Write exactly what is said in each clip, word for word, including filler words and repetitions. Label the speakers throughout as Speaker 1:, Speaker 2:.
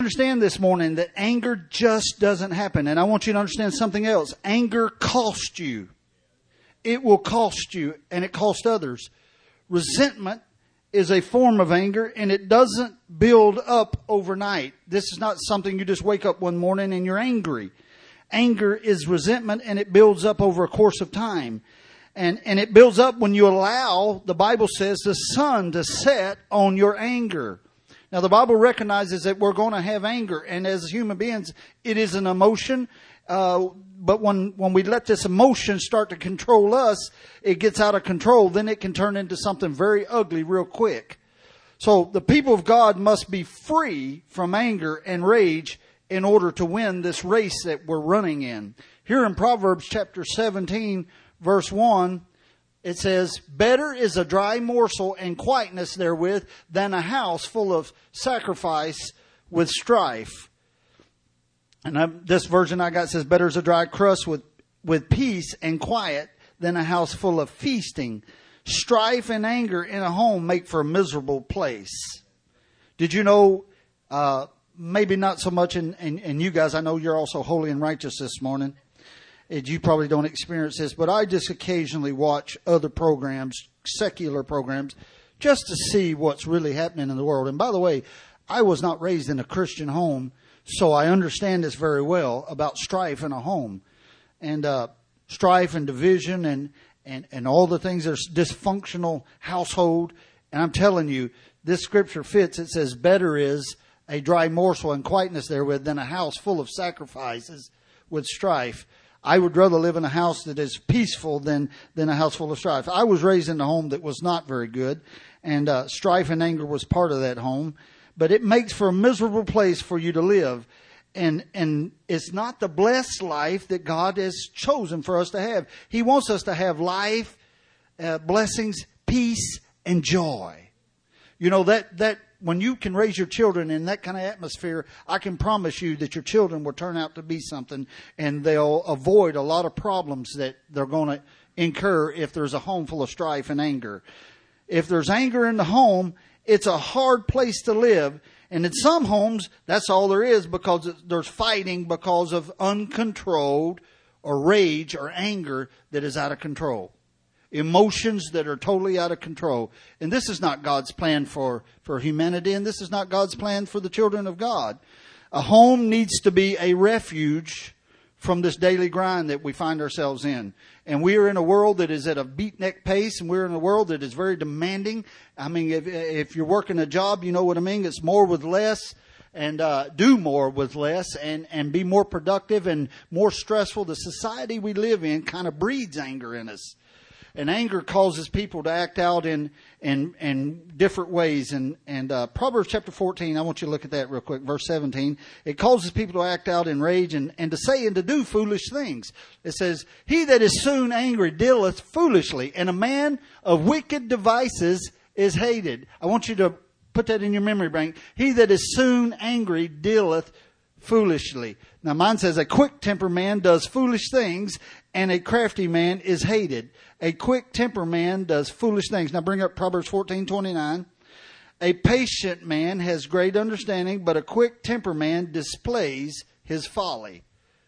Speaker 1: understand this morning that anger just doesn't happen. And I want you to understand something else. Anger costs you. It will cost you, and it costs others. Resentment is a form of anger, and it doesn't build up overnight. This is not something you just wake up one morning and you're angry. Anger is resentment, and it builds up over a course of time. And, and it builds up when you allow, the Bible says, the sun to set on your anger. Now, the Bible recognizes that we're going to have anger, and as human beings, it is an emotion. Uh, but when, when we let this emotion start to control us, it gets out of control. Then it can turn into something very ugly real quick. So the people of God must be free from anger and rage in order to win this race that we're running in. Here in Proverbs chapter seventeen, verse one, it says, better is a dry morsel and quietness therewith than a house full of sacrifice with strife. And I, this version I got says, better is a dry crust with, with peace and quiet than a house full of feasting. Strife and anger in a home make for a miserable place. Did you know, uh, maybe not so much in, in, in you guys, I know you're also holy and righteous this morning. You probably don't experience this, but I just occasionally watch other programs, secular programs, just to see what's really happening in the world. And by the way, I was not raised in a Christian home, so I understand this very well about strife in a home. And uh, strife and division and, and, and all the things. There's dysfunctional household. And I'm telling you, this scripture fits. It says, better is a dry morsel and quietness therewith than a house full of sacrifices with strife. I would rather live in a house that is peaceful than, than a house full of strife. I was raised in a home that was not very good, and uh, strife and anger was part of that home. But it makes for a miserable place for you to live. And, and it's not the blessed life that God has chosen for us to have. He wants us to have life, uh, blessings, peace, and joy. You know, that, that, when you can raise your children in that kind of atmosphere, I can promise you that your children will turn out to be something, and they'll avoid a lot of problems that they're going to incur if there's a home full of strife and anger. If there's anger in the home, it's a hard place to live. And in some homes, that's all there is, because there's fighting because of uncontrolled or rage or anger that is out of control. Emotions that are totally out of control. And this is not God's plan for, for humanity, and this is not God's plan for the children of God. A home needs to be a refuge from this daily grind that we find ourselves in. And we are in a world that is at a beatnik pace, and we're in a world that is very demanding. I mean, if, if you're working a job, you know what I mean? It's more with less, and uh, do more with less, and, and be more productive and more stressful. The society we live in kind of breeds anger in us. And anger causes people to act out in in, in different ways. And, and uh, Proverbs chapter fourteen, I want you to look at that real quick, verse seventeen. It causes people to act out in rage and, and to say and to do foolish things. It says, he that is soon angry dealeth foolishly, and a man of wicked devices is hated. I want you to put that in your memory bank. He that is soon angry dealeth foolishly. Now mine says, a quick temper man does foolish things, and a crafty man is hated. A quick temper man does foolish things. Now bring up Proverbs fourteen twenty-nine. A patient man has great understanding, but a quick temper man displays his folly.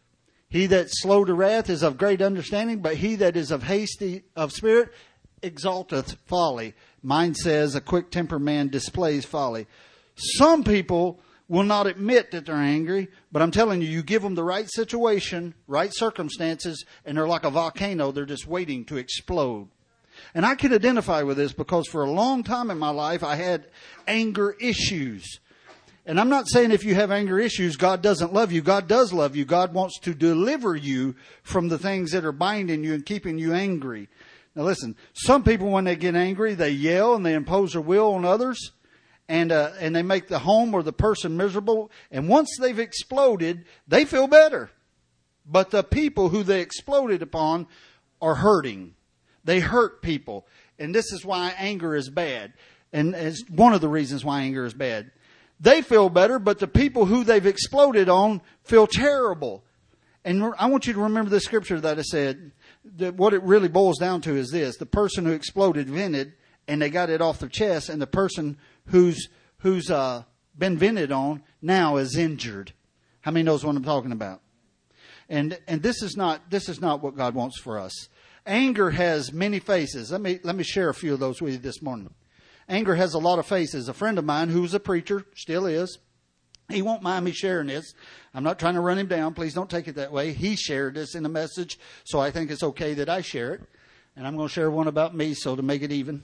Speaker 1: He that's slow to wrath is of great understanding, but he that is of hasty of spirit exalteth folly. Mine says, a quick temper man displays folly. Some people will not admit that they're angry, but I'm telling you, you give them the right situation, right circumstances, and they're like a volcano. They're just waiting to explode. And I can identify with this because for a long time in my life, I had anger issues. And I'm not saying if you have anger issues, God doesn't love you. God does love you. God wants to deliver you from the things that are binding you and keeping you angry. Now listen, some people, when they get angry, they yell and they impose their will on others. And uh, and they make the home or the person miserable. And once they've exploded, they feel better. But the people who they exploded upon are hurting. They hurt people. And this is why anger is bad. And it's one of the reasons why anger is bad. They feel better, but the people who they've exploded on feel terrible. And I want you to remember the scripture that I said. That what it really boils down to is this. The person who exploded vented, and they got it off their chest, and the person who's who's uh, been vented on now is injured. How many knows what I'm talking about? And and this is not this is not what God wants for us. Anger has many faces. Let me let me share a few of those with you this morning. Anger has a lot of faces. A friend of mine who was a preacher, still is, he won't mind me sharing this. I'm not trying to run him down. Please don't take it that way. He shared this in a message, so I think it's okay that I share it. And I'm going to share one about me, so to make it even.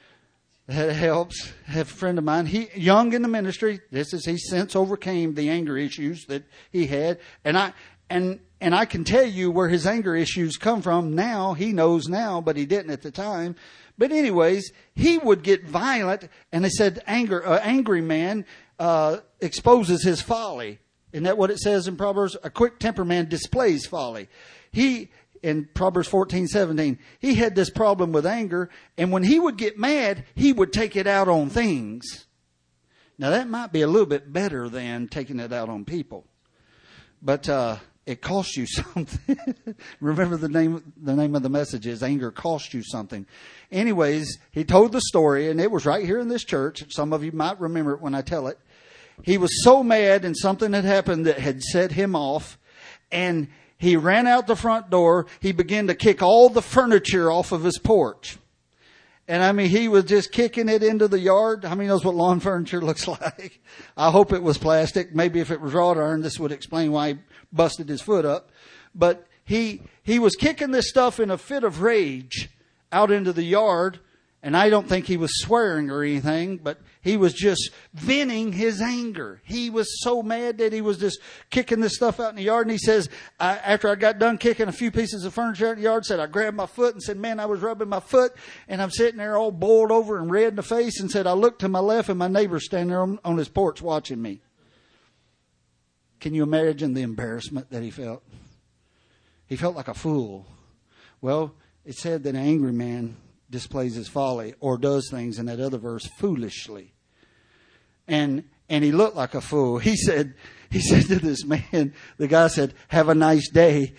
Speaker 1: That helps. I have a friend of mine, he young in the ministry. This is he since overcame the anger issues that he had, and I and and I can tell you where his anger issues come from now. He knows now, but he didn't at the time. But anyways, he would get violent, and they said, "Anger, uh, angry man uh, exposes his folly." Isn't that what it says in Proverbs? A quick temper man displays folly. He. In Proverbs fourteen seventeen, he had this problem with anger, and when he would get mad, he would take it out on things. Now that might be a little bit better than taking it out on people, but uh, it costs you something. Remember the name. The name of the message is "Anger Costs You Something." Anyways, he told the story, and it was right here in this church. Some of you might remember it when I tell it. He was so mad, and something had happened that had set him off, and he ran out the front door. He began to kick all the furniture off of his porch. And I mean, he was just kicking it into the yard. How many knows what lawn furniture looks like? I hope it was plastic. Maybe if it was wrought iron, this would explain why he busted his foot up. But he, he was kicking this stuff in a fit of rage out into the yard. And I don't think he was swearing or anything, but he was just venting his anger. He was so mad that he was just kicking this stuff out in the yard. And he says, I, after I got done kicking a few pieces of furniture out in the yard, said, I grabbed my foot and said, man, I was rubbing my foot. And I'm sitting there all boiled over and red in the face, and said, I looked to my left and my neighbor's standing there on, on his porch watching me. Can you imagine the embarrassment that he felt? He felt like a fool. Well, it said that an angry man displays his folly, or does things in that other verse foolishly. And and he looked like a fool. He said, he said to this man, the guy said, have a nice day.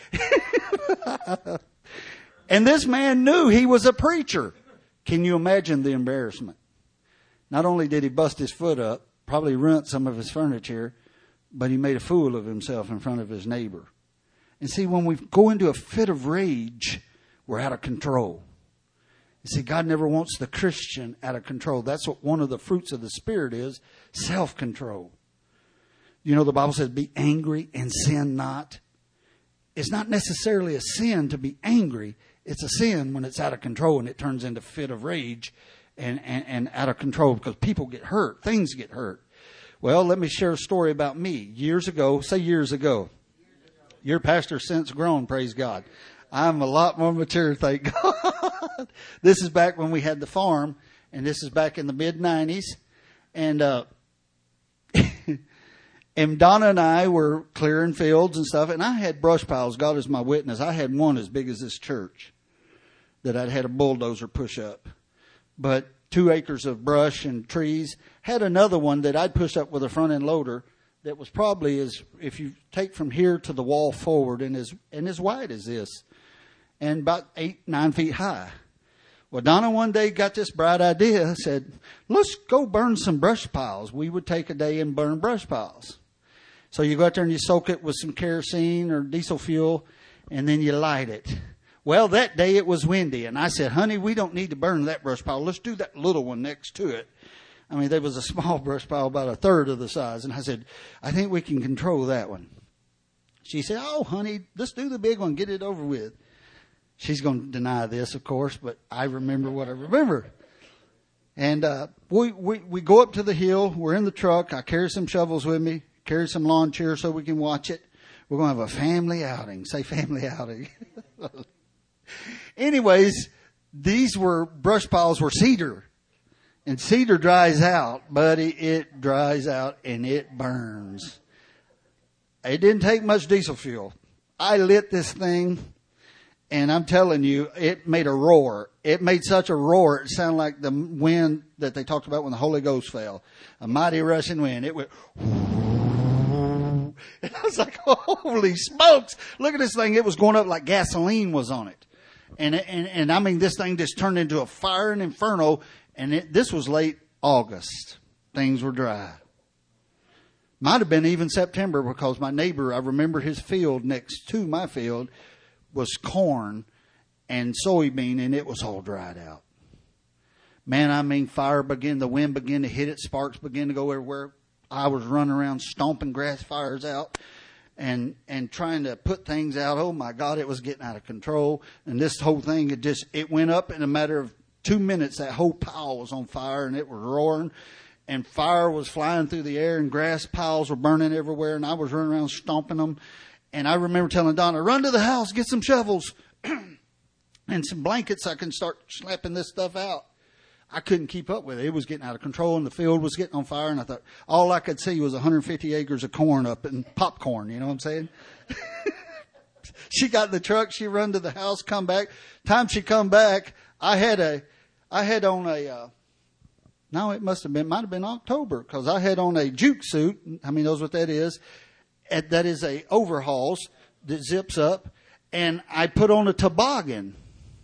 Speaker 1: And this man knew he was a preacher. Can you imagine the embarrassment? Not only did he bust his foot up, probably ruined some of his furniture, but he made a fool of himself in front of his neighbor. And see, when we go into a fit of rage, we're out of control. You see, God never wants the Christian out of control. That's what one of the fruits of the Spirit is, self-control. You know, the Bible says, be angry and sin not. It's not necessarily a sin to be angry. It's a sin when it's out of control and it turns into a fit of rage and, and, and out of control, because people get hurt. Things get hurt. Well, let me share a story about me. Years ago, say years ago. Your pastor since grown, praise God. I'm a lot more mature, thank God. This is back when we had the farm, and this is back in the mid nineties. And, uh, and Donna and I were clearing fields and stuff, and I had brush piles. God is my witness. I had one as big as this church that I'd had a bulldozer push up. But two acres of brush and trees. Had another one that I'd push up with a front end loader that was probably as, if you take from here to the wall forward, and as, and as wide as this. And about eight, nine feet high. Well, Donna one day got this bright idea, said, let's go burn some brush piles. We would take a day and burn brush piles. So you go out there and you soak it with some kerosene or diesel fuel, and then you light it. Well, that day it was windy, and I said, honey, we don't need to burn that brush pile. Let's do that little one next to it. I mean, there was a small brush pile, about a third of the size. And I said, I think we can control that one. She said, oh, honey, let's do the big one. Get it over with. She's going to deny this, of course, but I remember what I remember. And uh, we, we, we go up to the hill. We're in the truck. I carry some shovels with me, carry some lawn chairs so we can watch it. We're going to have a family outing. Say family outing. Anyways, these were brush piles were cedar. And cedar dries out, buddy. It dries out and it burns. It didn't take much diesel fuel. I lit this thing. And I'm telling you, it made a roar. It made such a roar, it sounded like the wind that they talked about when the Holy Ghost fell. A mighty rushing wind. It went, and I was like, holy smokes. Look at this thing. It was going up like gasoline was on it. And, and, and I mean, this thing just turned into a fire and inferno. And it, this was late August. Things were dry. Might have been even September, because my neighbor, I remember his field next to my field was corn and soybean, and it was all dried out. Man, I mean, fire began, the wind began to hit it, sparks began to go everywhere. I was running around stomping grass fires out and and trying to put things out. Oh my God, it was getting out of control. And this whole thing, it just, it went up in a matter of two minutes. That whole pile was on fire, and it was roaring, and fire was flying through the air, and grass piles were burning everywhere, and I was running around stomping them. And I remember telling Donna, run to the house, get some shovels and some blankets. I can start slapping this stuff out. I couldn't keep up with it. It was getting out of control, and the field was getting on fire. And I thought, all I could see was one hundred fifty acres of corn up and popcorn. You know what I'm saying? She got in the truck. She run to the house, come back. Time she come back, I had a, I had on a, uh, no, it must have been, might have been October, because I had on a juke suit. How many knows what that is? That is a overalls that zips up, and I put on a toboggan.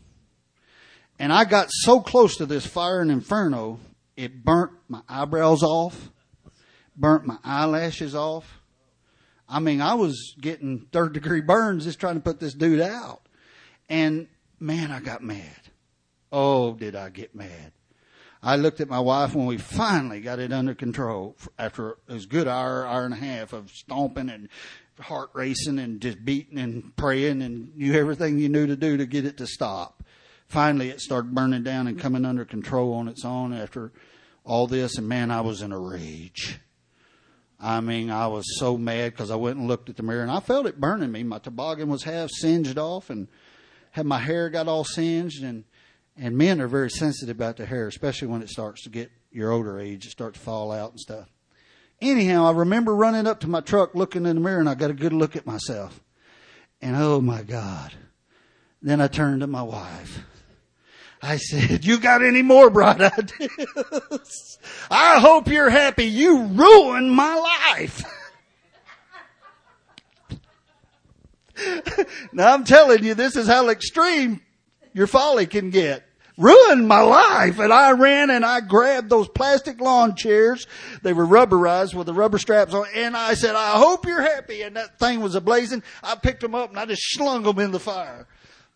Speaker 1: And I got so close to this fire and inferno, it burnt my eyebrows off, burnt my eyelashes off. I mean, I was getting third degree burns just trying to put this dude out. And man, I got mad. Oh, did I get mad. I looked at my wife when we finally got it under control after it was a good hour, hour and a half of stomping and heart racing and just beating and praying and you everything you knew to do to get it to stop. Finally, it started burning down and coming under control on its own after all this. And man, I was in a rage. I mean, I was so mad because I went and looked at the mirror and I felt it burning me. My toboggan was half singed off and had my hair got all singed. And, and men are very sensitive about their hair, especially when it starts to get your older age. It starts to fall out and stuff. Anyhow, I remember running up to my truck, looking in the mirror, and I got a good look at myself. And oh my God. Then I turned to my wife. I said, you got any more bright ideas? I hope you're happy. You ruined my life. Now I'm telling you, this is how extreme your folly can get. Ruined my life. And I ran and I grabbed those plastic lawn chairs. They were rubberized with the rubber straps on. And I said, I hope you're happy. And that thing was ablazing. I picked them up and I just slung them in the fire.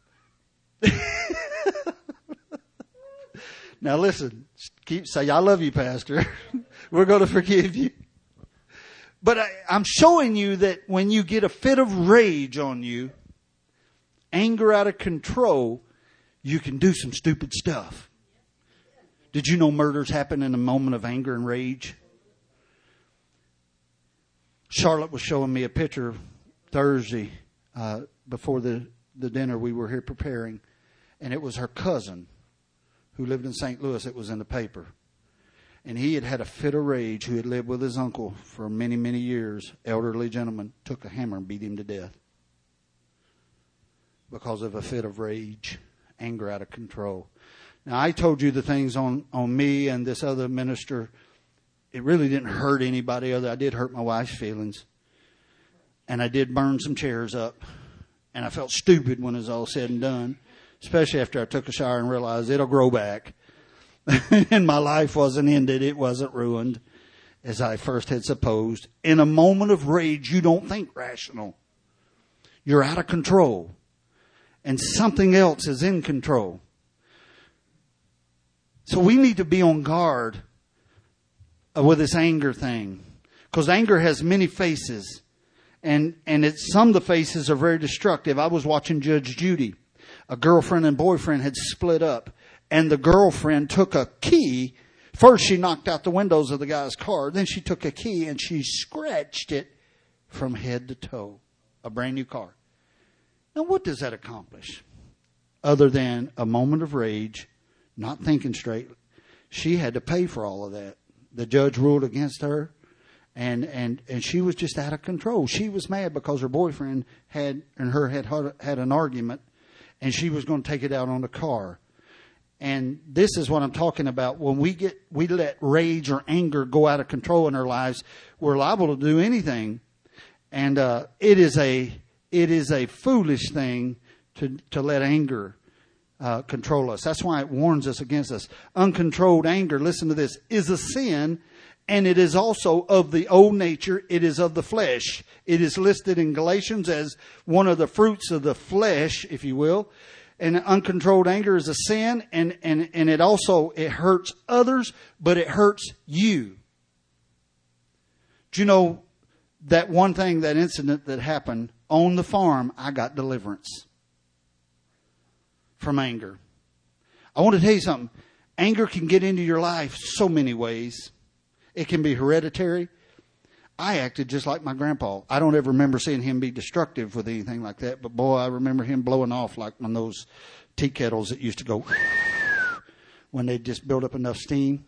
Speaker 1: Now listen, keep say, I love you, Pastor. We're going to forgive you. But I, I'm showing you that when you get a fit of rage on you, anger out of control, you can do some stupid stuff. Did you know murders happen in a moment of anger and rage? Charlotte was showing me a picture Thursday uh, before the, the dinner we were here preparing. And it was her cousin who lived in Saint Louis. It was in the paper. And he had had a fit of rage, who had lived with his uncle for many, many years. Elderly gentleman took a hammer and beat him to death because of a fit of rage, anger out of control. Now, I told you the things on, on me and this other minister. It really didn't hurt anybody other. I did hurt my wife's feelings. And I did burn some chairs up. And I felt stupid when it was all said and done. Especially after I took a shower and realized it'll grow back. And my life wasn't ended. It wasn't ruined as I first had supposed. In a moment of rage, you don't think rational. You're out of control. And something else is in control. So we need to be on guard with this anger thing. Because anger has many faces. And, and it's, some of the faces are very destructive. I was watching Judge Judy. A girlfriend and boyfriend had split up. And the girlfriend took a key. First she knocked out the windows of the guy's car. Then she took a key and she scratched it from head to toe. A brand new car. Now what does that accomplish? Other than a moment of rage, not thinking straight. She had to pay for all of that. The judge ruled against her. And, and, and she was just out of control. She was mad because her boyfriend had, and her had had an argument. And she was going to take it out on the car. And this is what I'm talking about. When we get, we let rage or anger go out of control in our lives, we're liable to do anything. And, uh, it is a, it is a foolish thing to, to let anger, uh, control us. That's why it warns us against us. Uncontrolled anger, listen to this, is a sin and it is also of the old nature. It is of the flesh. It is listed in Galatians as one of the fruits of the flesh, if you will. And uncontrolled anger is a sin, and, and, and it also, it hurts others, but it hurts you. Do you know that one thing, that incident that happened on the farm, I got deliverance from anger. I want to tell you something. Anger can get into your life so many ways. It can be hereditary. I acted just like my grandpa. I don't ever remember seeing him be destructive with anything like that. But boy, I remember him blowing off like one of those tea kettles that used to go when they just build up enough steam.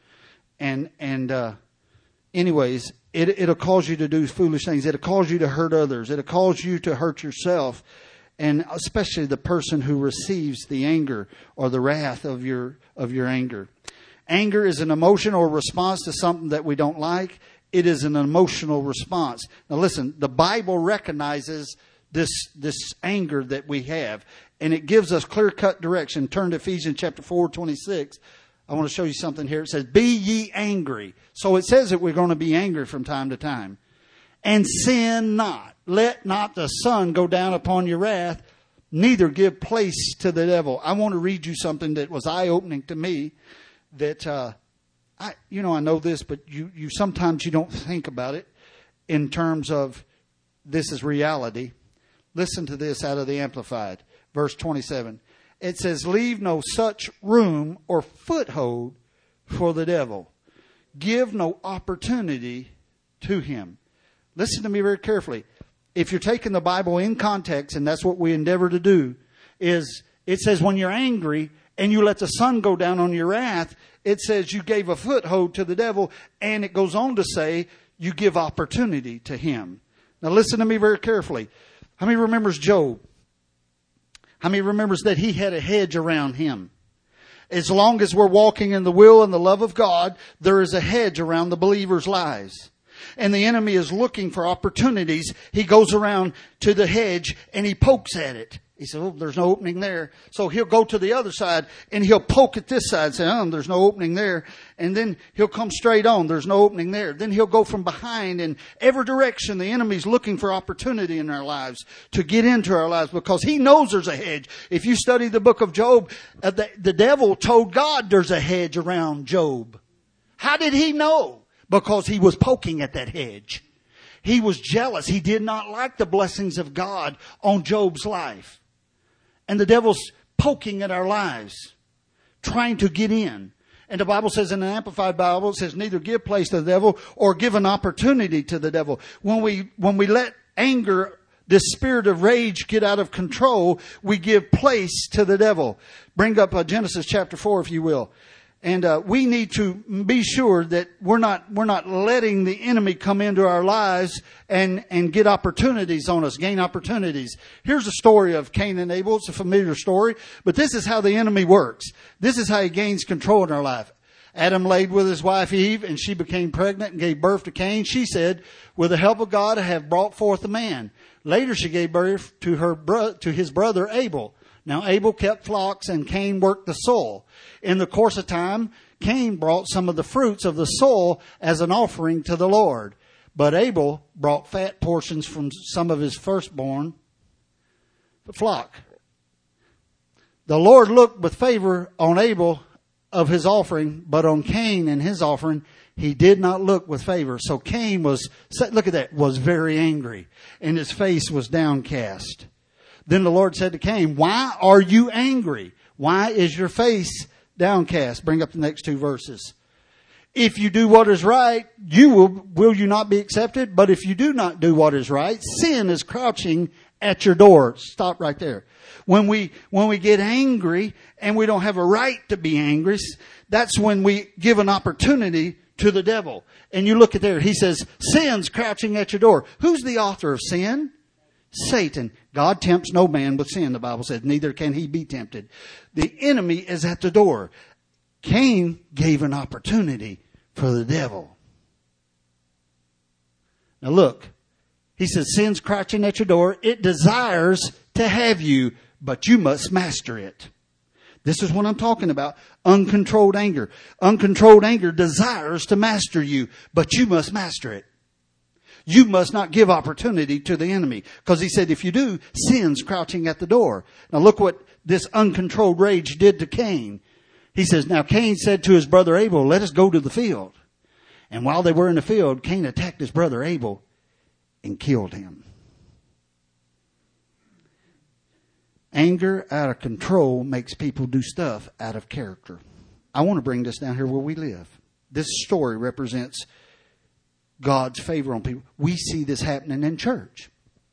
Speaker 1: And and uh, anyways, it, it'll cause you to do foolish things. It'll cause you to hurt others. It'll cause you to hurt yourself. And especially the person who receives the anger or the wrath of your of your anger. Anger is an emotional response to something that we don't like. It is an emotional response. Now listen, the Bible recognizes this, this anger that we have. And it gives us clear-cut direction. Turn to Ephesians chapter four, twenty-six. I want to show you something here. It says, be ye angry. So it says that we're going to be angry from time to time. And sin not. Let not the sun go down upon your wrath, neither give place to the devil. I want to read you something that was eye-opening to me. That, uh, I, you know, I know this, but you, you sometimes you don't think about it in terms of this is reality. Listen to this out of the Amplified, verse twenty-seven. It says, leave no such room or foothold for the devil. Give no opportunity to him. Listen to me very carefully. If you're taking the Bible in context, and that's what we endeavor to do, is it says when you're angry and you let the sun go down on your wrath, it says you gave a foothold to the devil, and it goes on to say you give opportunity to him. Now listen to me very carefully. How many remembers Job? How many remembers that he had a hedge around him? As long as we're walking in the will and the love of God, there is a hedge around the believer's lives. And the enemy is looking for opportunities. He goes around to the hedge and he pokes at it. He said, oh, there's no opening there. So he'll go to the other side and he'll poke at this side and say, oh, there's no opening there. And then he'll come straight on. There's no opening there. Then he'll go from behind in every direction. The enemy's looking for opportunity in our lives to get into our lives because he knows there's a hedge. If you study the book of Job, uh, the, the devil told God there's a hedge around Job. How did he know? Because he was poking at that hedge. He was jealous. He did not like the blessings of God on Job's life. And the devil's poking at our lives, trying to get in. And the Bible says in an Amplified Bible, it says neither give place to the devil or give an opportunity to the devil. When we, when we let anger, this spirit of rage get out of control, we give place to the devil. Bring up uh, Genesis chapter four, if you will. And uh, we need to be sure that we're not we're not letting the enemy come into our lives and and get opportunities on us, gain opportunities. Here's a story of Cain and Abel. It's a familiar story, but this is how the enemy works. This is how he gains control in our life. Adam laid with his wife Eve, and she became pregnant and gave birth to Cain. She said, "With the help of God, I have brought forth a man." Later, she gave birth to her bro- to his brother Abel. Now Abel kept flocks and Cain worked the soil. In the course of time, Cain brought some of the fruits of the soil as an offering to the Lord. But Abel brought fat portions from some of his firstborn flock. The Lord looked with favor on Abel of his offering, but on Cain and his offering, he did not look with favor. So Cain was, look at that, was very angry, and his face was downcast. Then the Lord said to Cain, "Why are you angry? Why is your face downcast?" Bring up the next two verses. "If you do what is right, you will, will you not be accepted? But if you do not do what is right, sin is crouching at your door." Stop right there. When we, when we get angry and we don't have a right to be angry, that's when we give an opportunity to the devil. And you look at there, he says, sin's crouching at your door. Who's the author of sin? Satan. God tempts no man with sin, the Bible says. Neither can he be tempted. The enemy is at the door. Cain gave an opportunity for the devil. Now look. He says, sin's crouching at your door. It desires to have you, but you must master it. This is what I'm talking about. Uncontrolled anger. Uncontrolled anger desires to master you, but you must master it. You must not give opportunity to the enemy. Because he said, if you do, sin's crouching at the door. Now look what this uncontrolled rage did to Cain. He says, now Cain said to his brother Abel, let us go to the field. And while they were in the field, Cain attacked his brother Abel and killed him. Anger out of control makes people do stuff out of character. I want to bring this down here where we live. This story represents God's favor on people. We see this happening in church.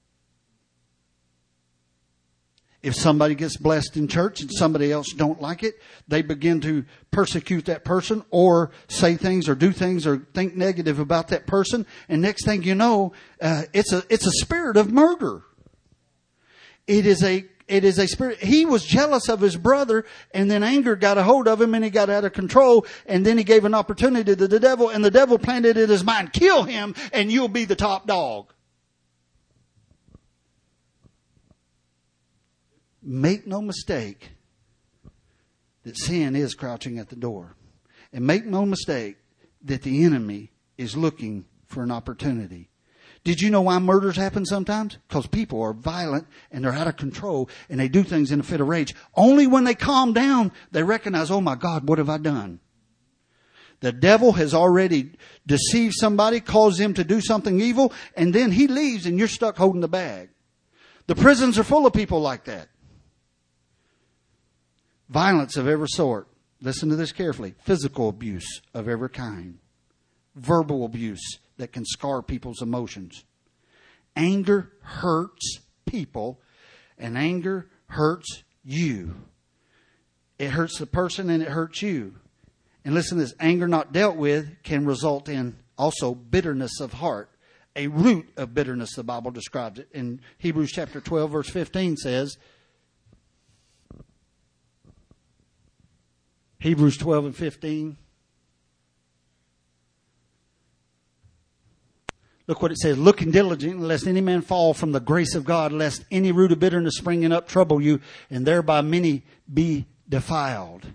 Speaker 1: If somebody gets blessed in church and somebody else don't like it, they begin to persecute that person or say things or do things or think negative about that person. And next thing you know, uh, it's a it's a spirit of murder. It is a It is a spirit. He was jealous of his brother, and then anger got a hold of him, and he got out of control, and then he gave an opportunity to the devil, and the devil planted in his mind, kill him, and you'll be the top dog. Make no mistake that sin is crouching at the door. And make no mistake that the enemy is looking for an opportunity. Did you know why murders happen sometimes? Because people are violent and they're out of control and they do things in a fit of rage. Only when they calm down, they recognize, oh my God, what have I done? The devil has already deceived somebody, caused them to do something evil, and then he leaves and you're stuck holding the bag. The prisons are full of people like that. Violence of every sort. Listen to this carefully. Physical abuse of every kind. Verbal abuse that can scar people's emotions. Anger hurts people, and anger hurts you. It hurts the person and it hurts you. And listen to this, anger not dealt with can result in also bitterness of heart. A root of bitterness, the Bible describes it. In Hebrews chapter twelve, verse fifteen says, Hebrews twelve and fifteen. Look what it says. Looking diligently, lest any man fall from the grace of God, lest any root of bitterness springing up trouble you, and thereby many be defiled.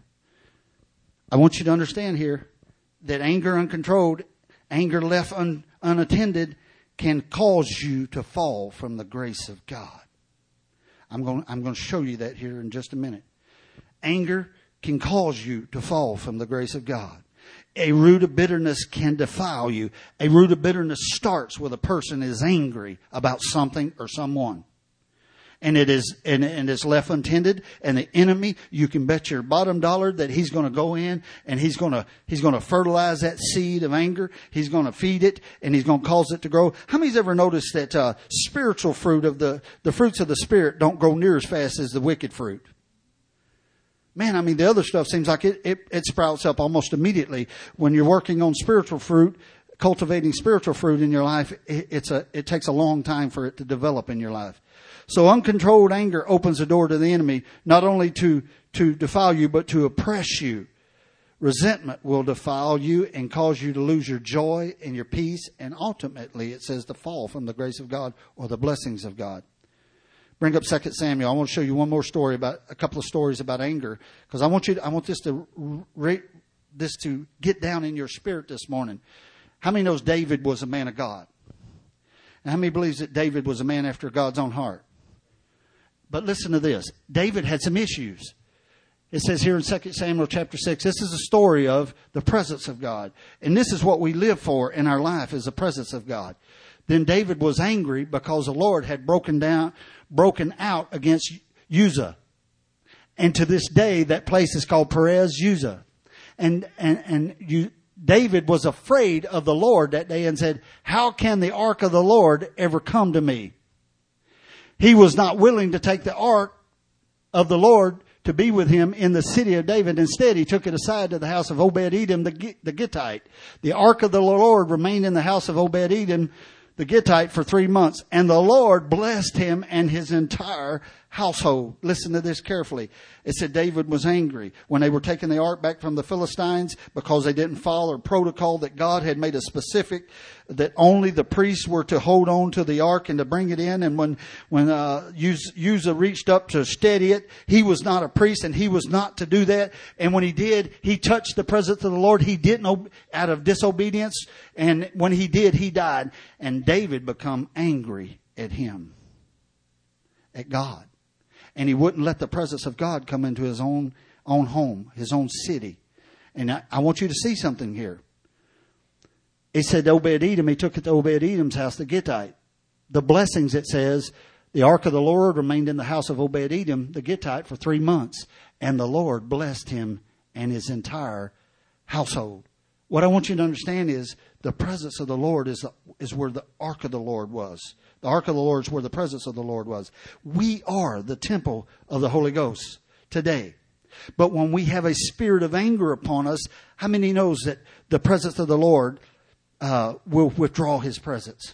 Speaker 1: I want you to understand here that anger uncontrolled, anger left un, unattended, can cause you to fall from the grace of God. I'm going, I'm going to show you that here in just a minute. Anger can cause you to fall from the grace of God. A root of bitterness can defile you. A root of bitterness starts with a person is angry about something or someone. And it is, and, and it's left untended. And the enemy, you can bet your bottom dollar that he's going to go in and he's going to, he's going to fertilize that seed of anger. He's going to feed it and he's going to cause it to grow. How many's ever noticed that, uh, spiritual fruit of the, the fruits of the Spirit don't grow near as fast as the wicked fruit? Man, I mean, the other stuff seems like it, it, it sprouts up almost immediately. When you're working on spiritual fruit, cultivating spiritual fruit in your life, it, it's a, it takes a long time for it to develop in your life. So uncontrolled anger opens the door to the enemy, not only to, to defile you, but to oppress you. Resentment will defile you and cause you to lose your joy and your peace. And ultimately, it says to fall from the grace of God or the blessings of God. Bring up Second Samuel. I want to show you one more story about a couple of stories about anger, because I want you to, I want this to this to get down in your spirit this morning. How many knows David was a man of God? And how many believes that David was a man after God's own heart? But listen to this. David had some issues. It says here in Second Samuel chapter six, this is a story of the presence of God. And this is what we live for in our life, is the presence of God. Then David was angry because the Lord had broken down, broken out against Uzzah. And to this day, that place is called Perez Uzzah. And, and, and you, David was afraid of the Lord that day and said, how can the ark of the Lord ever come to me? He was not willing to take the ark of the Lord to be with him in the city of David. Instead, he took it aside to the house of Obed-Edom, the, the Gittite. The ark of the Lord remained in the house of Obed-Edom, the Gittite, for three months. And the Lord blessed him and his entire household. Listen to this carefully. It said David was angry when they were taking the ark back from the Philistines because they didn't follow a protocol that God had made a specific that only the priests were to hold on to the ark and to bring it in. And when, when, uh, Uzzah reached up to steady it, he was not a priest and he was not to do that. And when he did, he touched the presence of the Lord. He didn't, out of disobedience. And when he did, he died. And David became angry at him, at God. And he wouldn't let the presence of God come into his own, own home, his own city. And I, I want you to see something here. It said Obed-Edom, he took it to Obed-Edom's house, the Gittite. The blessings, it says, the ark of the Lord remained in the house of Obed-Edom, the Gittite, for three months. And the Lord blessed him and his entire household. What I want you to understand is the presence of the Lord is, the, is where the ark of the Lord was. The ark of the Lord is where the presence of the Lord was. We are the temple of the Holy Ghost today. But when we have a spirit of anger upon us, how many knows that the presence of the Lord uh, will withdraw his presence?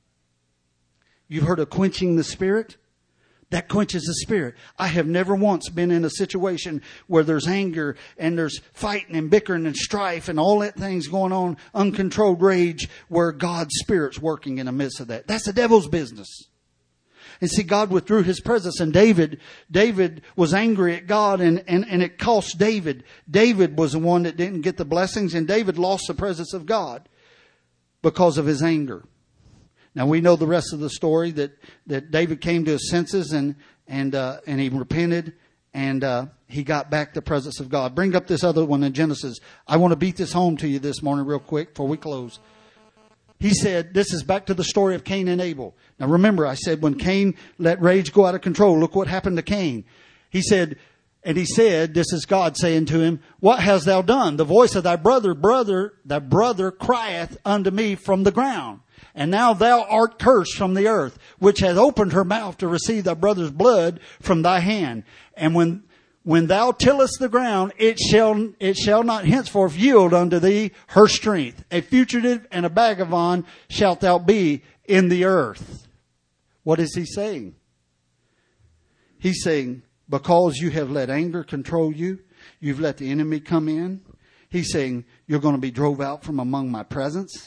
Speaker 1: You've heard of quenching the spirit? That quenches the spirit. I have never once been in a situation where there's anger and there's fighting and bickering and strife and all that things going on, uncontrolled rage, where God's Spirit's working in the midst of that. That's the devil's business. And see, God withdrew his presence, and David, David was angry at God, and, and, and it cost David. David was the one that didn't get the blessings, and David lost the presence of God because of his anger. Now we know the rest of the story, that, that David came to his senses and, and, uh, and he repented, and, uh, he got back the presence of God. Bring up this other one in Genesis. I want to beat this home to you this morning real quick before we close. He said, this is back to the story of Cain and Abel. Now remember, I said when Cain let rage go out of control, look what happened to Cain. He said, and he said, this is God saying to him, what hast thou done? The voice of thy brother, brother, thy brother crieth unto me from the ground. And now thou art cursed from the earth, which hath opened her mouth to receive thy brother's blood from thy hand. And when When thou tillest the ground, it shall, it shall not henceforth yield unto thee her strength. A fugitive and a vagabond shalt thou be in the earth. What is he saying? He's saying, because you have let anger control you, you've let the enemy come in. He's saying, you're going to be drove out from among my presence.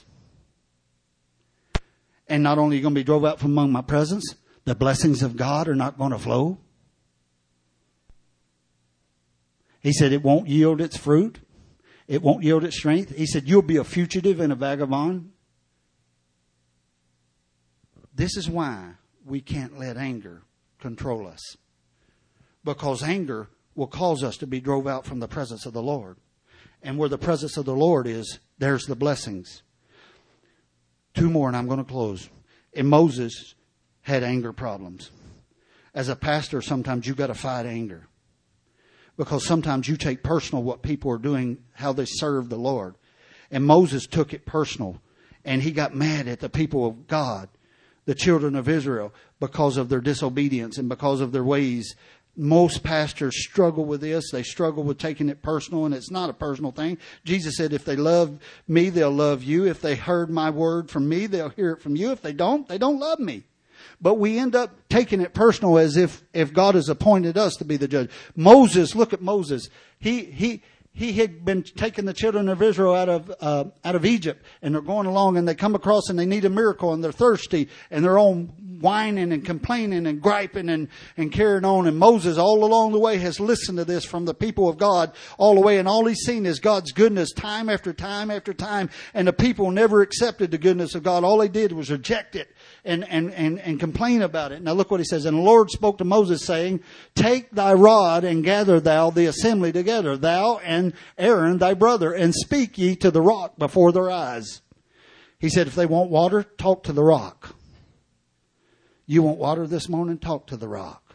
Speaker 1: And not only are you going to be drove out from among my presence, the blessings of God are not going to flow. He said it won't yield its fruit. It won't yield its strength. He said you'll be a fugitive and a vagabond. This is why we can't let anger control us. Because anger will cause us to be drove out from the presence of the Lord. And where the presence of the Lord is, there's the blessings. Two more and I'm going to close. And Moses had anger problems. As a pastor, sometimes you've got to fight anger. Because sometimes you take personal what people are doing, how they serve the Lord. And Moses took it personal. And he got mad at the people of God, the children of Israel, because of their disobedience and because of their ways. Most pastors struggle with this. They struggle with taking it personal, and it's not a personal thing. Jesus said, if they love me, they'll love you. If they heard my word from me, they'll hear it from you. If they don't, they don't love me. But we end up taking it personal as if, if God has appointed us to be the judge. Moses, look at Moses. He, he, he had been taking the children of Israel out of, uh, out of Egypt, and they're going along and they come across and they need a miracle and they're thirsty and they're all whining and complaining and griping and, and carrying on. And Moses all along the way has listened to this from the people of God all the way. And all he's seen is God's goodness time after time after time. And the people never accepted the goodness of God. All they did was reject it and, and, and, and complain about it. Now look what he says. And the Lord spoke to Moses saying, take thy rod and gather thou the assembly together, thou and Aaron thy brother, and speak ye to the rock before their eyes. He said, if they want water, talk to the rock. You want water this morning? Talk to the rock.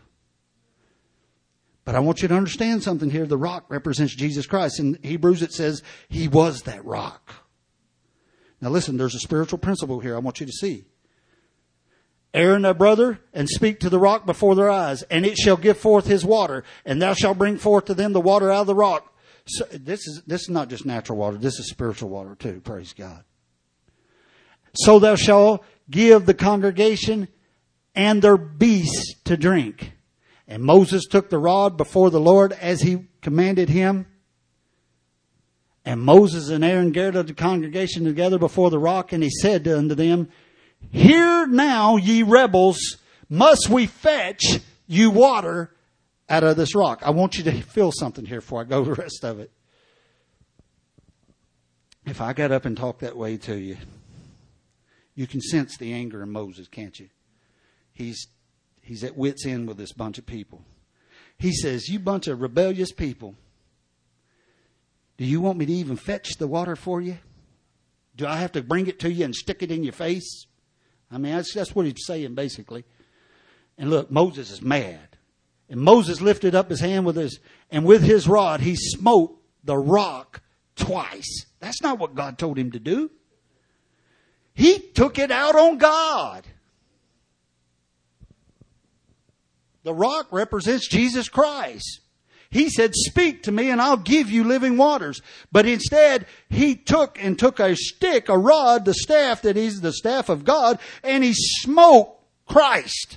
Speaker 1: But I want you to understand something here. The rock represents Jesus Christ. In Hebrews it says he was that rock. Now listen, there's a spiritual principle here I want you to see. Aaron thy brother, and speak to the rock before their eyes, and it shall give forth his water, and thou shalt bring forth to them the water out of the rock. So this is this is not just natural water. This is spiritual water too. Praise God. So thou shalt give the congregation and their beasts to drink. And Moses took the rod before the Lord as he commanded him. And Moses and Aaron gathered the congregation together before the rock, and he said unto them, Hear now, ye rebels, must we fetch you water out of this rock? I want you to feel something here before I go the rest of it. If I got up and talked that way to you, you can sense the anger in Moses, can't you? He's, he's at wit's end with this bunch of people. He says, you bunch of rebellious people, do you want me to even fetch the water for you? Do I have to bring it to you and stick it in your face? I mean, that's, that's what he's saying, basically. And look, Moses is mad. And Moses lifted up his hand with his, and with his rod, he smote the rock twice. That's not what God told him to do. He took it out on God. The rock represents Jesus Christ. He said, speak to me and I'll give you living waters. But instead, he took and took a stick, a rod, the staff that is the staff of God, and he smote Christ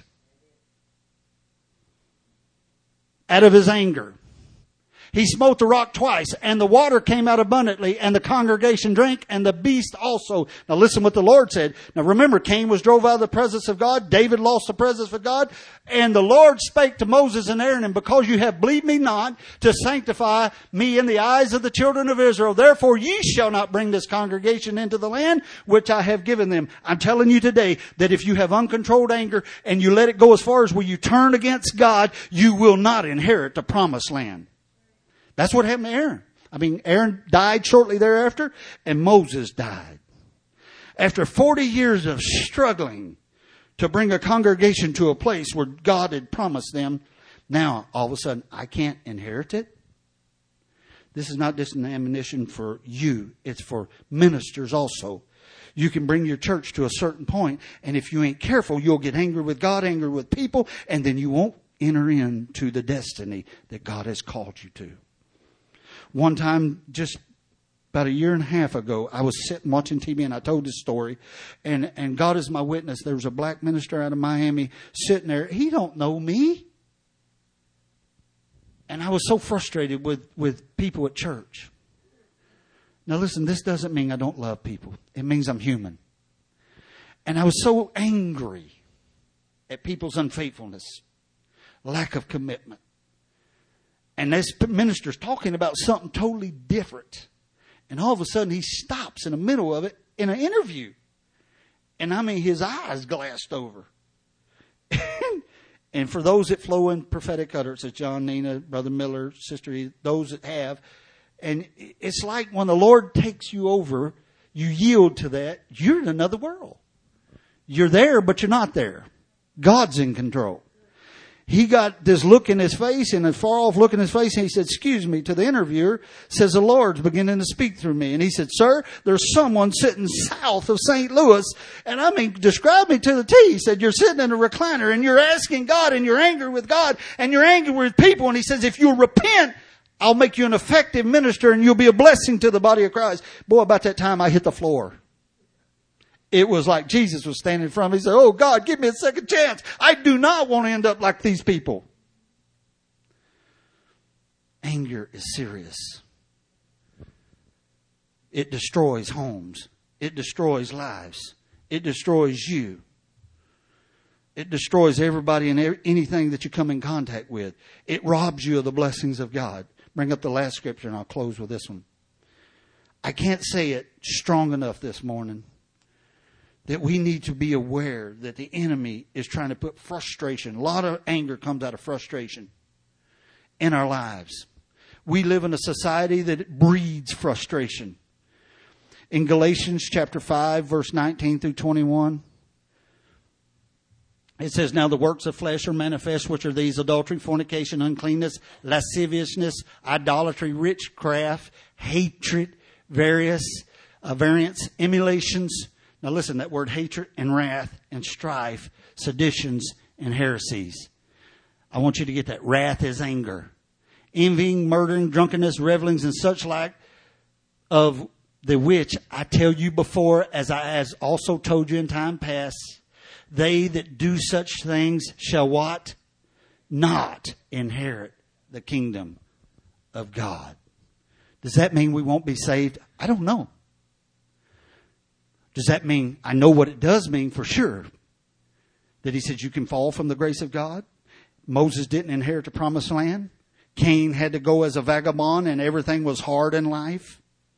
Speaker 1: out of his anger. He smote the rock twice, and the water came out abundantly, and the congregation drank, and the beast also. Now listen what the Lord said. Now remember, Cain was drove out of the presence of God. David lost the presence of God. And the Lord spake to Moses and Aaron, and because you have believed me not to sanctify me in the eyes of the children of Israel, therefore ye shall not bring this congregation into the land which I have given them. I'm telling you today that if you have uncontrolled anger and you let it go as far as where you turn against God, you will not inherit the promised land. That's what happened to Aaron. I mean, Aaron died shortly thereafter, and Moses died. After forty years of struggling to bring a congregation to a place where God had promised them, now all of a sudden, I can't inherit it. This is not just an admonition for you. It's for ministers also. You can bring your church to a certain point, and if you ain't careful, you'll get angry with God, angry with people, and then you won't enter into the destiny that God has called you to. One time, just about a year and a half ago, I was sitting watching T V and I told this story. And, and God is my witness. There was a black minister out of Miami sitting there. He don't know me. And I was so frustrated with, with people at church. Now listen, this doesn't mean I don't love people. It means I'm human. And I was so angry at people's unfaithfulness, lack of commitment. And this minister's talking about something totally different. And all of a sudden he stops in the middle of it in an interview. And I mean, his eyes glassed over. And for those that flow in prophetic utterances, John, Nina, Brother Miller, Sister E, those that have, and it's like when the Lord takes you over, you yield to that, you're in another world. You're there, but you're not there. God's in control. He got this look in his face and a far off look in his face. And he said, excuse me, to the interviewer, says the Lord's beginning to speak through me. And he said, sir, there's someone sitting south of Saint Louis. And I mean, describe me to the T. He said, you're sitting in a recliner and you're asking God and you're angry with God and you're angry with people. And he says, if you'll repent, I'll make you an effective minister and you'll be a blessing to the body of Christ. Boy, about that time I hit the floor. It was like Jesus was standing in front of me. He said, oh God, give me a second chance. I do not want to end up like these people. Anger is serious. It destroys homes. It destroys lives. It destroys you. It destroys everybody and anything that you come in contact with. It robs you of the blessings of God. Bring up the last scripture and I'll close with this one. I can't say it strong enough this morning that we need to be aware that the enemy is trying to put frustration. A lot of anger comes out of frustration in our lives. We live in a society that breeds frustration. In Galatians chapter five, verse nineteen through twenty-one, it says, now the works of flesh are manifest, which are these: adultery, fornication, uncleanness, lasciviousness, idolatry, witchcraft, hatred, various, uh, variance, emulations. Now listen, that word hatred and wrath and strife, seditions and heresies. I want you to get that. Wrath is anger. Envying, murdering, drunkenness, revelings, and such like, of the which I tell you before, as I has also told you in time past, they that do such things shall what? Not inherit the kingdom of God. Does that mean we won't be saved? I don't know. Does that mean, I know what it does mean for sure. That he said you can fall from the grace of God. Moses didn't inherit the promised land. Cain had to go as a vagabond and everything was hard in life.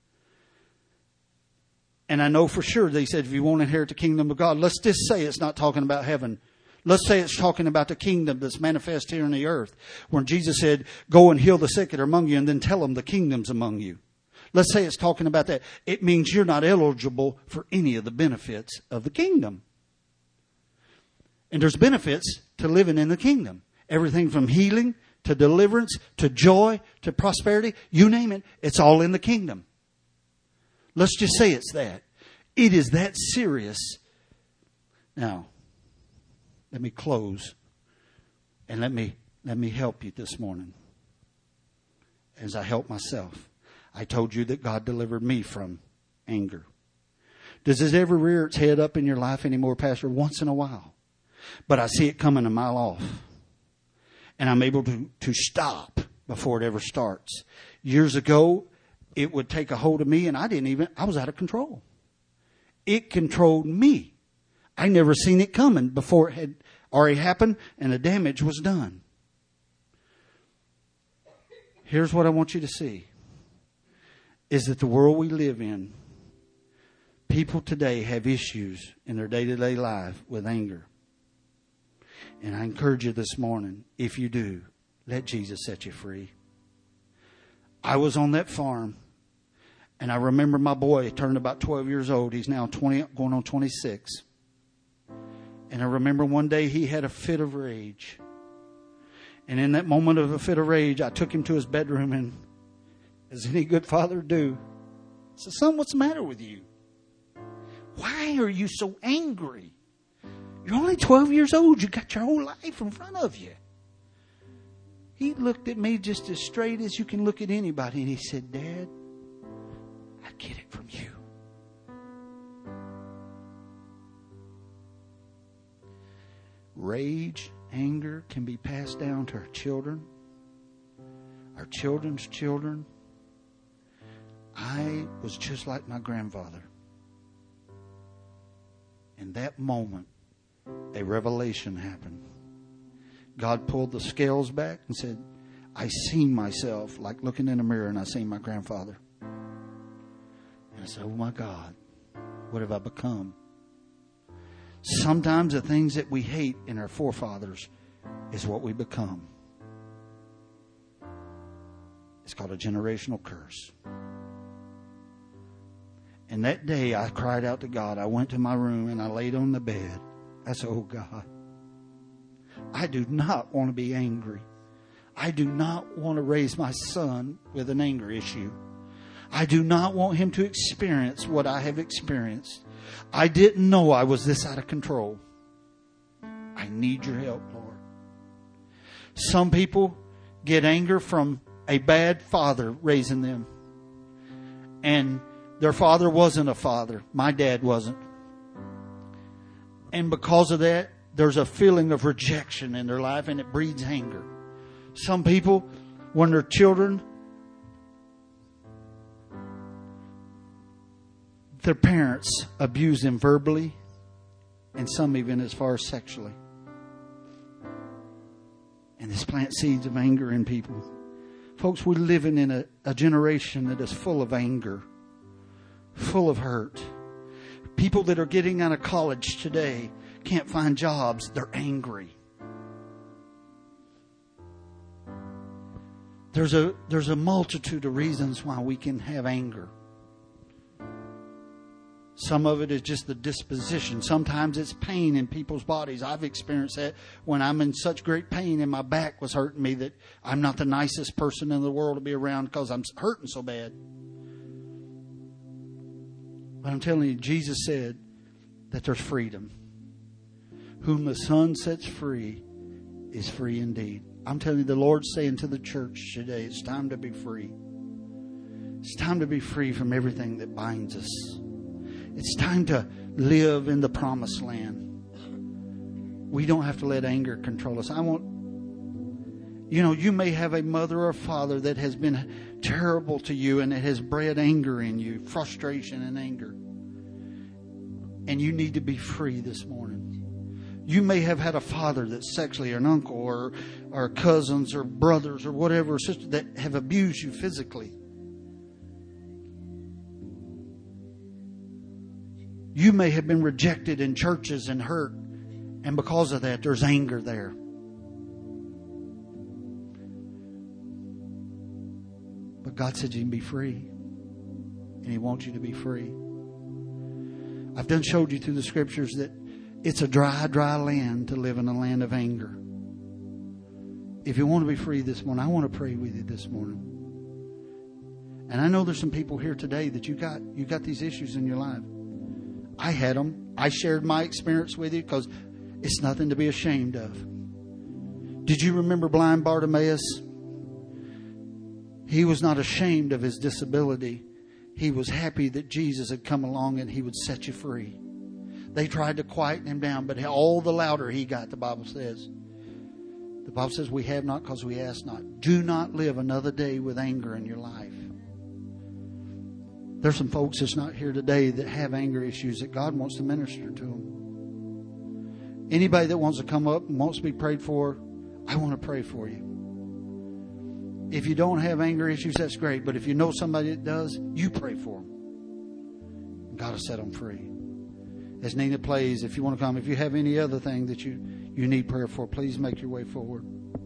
Speaker 1: And I know for sure that he said if you won't inherit the kingdom of God, let's just say it's not talking about heaven. Let's say it's talking about the kingdom that's manifest here on the earth. When Jesus said, go and heal the sick that are among you and then tell them the kingdom's among you. Let's say it's talking about that. It means you're not eligible for any of the benefits of the kingdom. And there's benefits to living in the kingdom. Everything from healing to deliverance to joy to prosperity. You name it, it's all in the kingdom. Let's just say it's that. It is that serious. Now, let me close and let me let me help you this morning as I help myself. I told you that God delivered me from anger. Does it ever rear its head up in your life anymore, Pastor? Once in a while. But I see it coming a mile off. And I'm able to, to stop before it ever starts. Years ago, it would take a hold of me and I didn't even, I was out of control. It controlled me. I never seen it coming before it had already happened and the damage was done. Here's what I want you to see. Is that the world we live in, people today have issues in their day-to-day life with anger. And I encourage you this morning, if you do, let Jesus set you free. I was on that farm, and I remember my boy turned about twelve years old. He's now twenty, going on twenty-six. And I remember one day he had a fit of rage. And in that moment of a fit of rage, I took him to his bedroom and, as any good father would do, I said, son, what's the matter with you? Why are you so angry? You're only twelve years old. You got your whole life in front of you. He looked at me just as straight as you can look at anybody. And he said, Dad, I get it from you. Rage, anger can be passed down to our children, our children's children. I was just like my grandfather. In that moment, a revelation happened. God pulled the scales back and said, I seen myself like looking in a mirror and I seen my grandfather. And I said, oh my God, what have I become? Sometimes the things that we hate in our forefathers is what we become. It's called a generational curse. And that day I cried out to God. I went to my room and I laid on the bed. I said, oh God, I do not want to be angry. I do not want to raise my son with an anger issue. I do not want him to experience what I have experienced. I didn't know I was this out of control. I need your help, Lord. Some people get anger from a bad father raising them. And their father wasn't a father. My dad wasn't. And because of that, there's a feeling of rejection in their life and it breeds anger. Some people, when they're children, their parents abuse them verbally and some even as far as sexually. And this plants seeds of anger in people. Folks, we're living in a, a generation that is full of anger, full of hurt. People that are getting out of college today can't find jobs. They're angry. There's a, there's a multitude of reasons why we can have anger. Some of it is just the disposition. Sometimes it's pain in people's bodies. I've experienced that when I'm in such great pain and my back was hurting me that I'm not the nicest person in the world to be around because I'm hurting so bad. But I'm telling you, Jesus said that there's freedom. Whom the Son sets free is free indeed. I'm telling you, the Lord's saying to the church today, it's time to be free. It's time to be free from everything that binds us. It's time to live in the promised land. We don't have to let anger control us. I want, You know, you may have a mother or father that has been terrible to you and it has bred anger in you, frustration and anger. And you need to be free this morning. You may have had a father that's sexually, or an uncle, or, or cousins, or brothers, or whatever, or sister that have abused you physically. You may have been rejected in churches and hurt, and because of that, there's anger there. But God said you can be free, and He wants you to be free. I've done showed you through the Scriptures that it's a dry, dry land to live in a land of anger. If you want to be free this morning, I want to pray with you this morning. And I know there's some people here today that you got you got these issues in your life. I had them. I shared my experience with you because it's nothing to be ashamed of. Did you remember blind Bartimaeus? He was not ashamed of his disability. He was happy that Jesus had come along and He would set you free. They tried to quieten him down, but all the louder he got, the Bible says. The Bible says we have not because we ask not. Do not live another day with anger in your life. There's some folks that's not here today that have anger issues that God wants to minister to them. Anybody that wants to come up and wants to be prayed for, I want to pray for you. If you don't have anger issues, that's great. But if you know somebody that does, you pray for them. God will set them free. As Nina plays, if you want to come, if you have any other thing that you, you need prayer for, please make your way forward.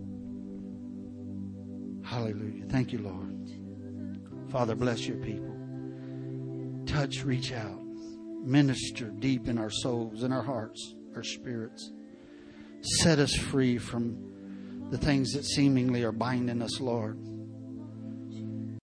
Speaker 1: Hallelujah. Thank you, Lord. Father, bless your people. Touch, reach out. Minister deep in our souls, in our hearts, our spirits. Set us free from the things that seemingly are binding us, Lord.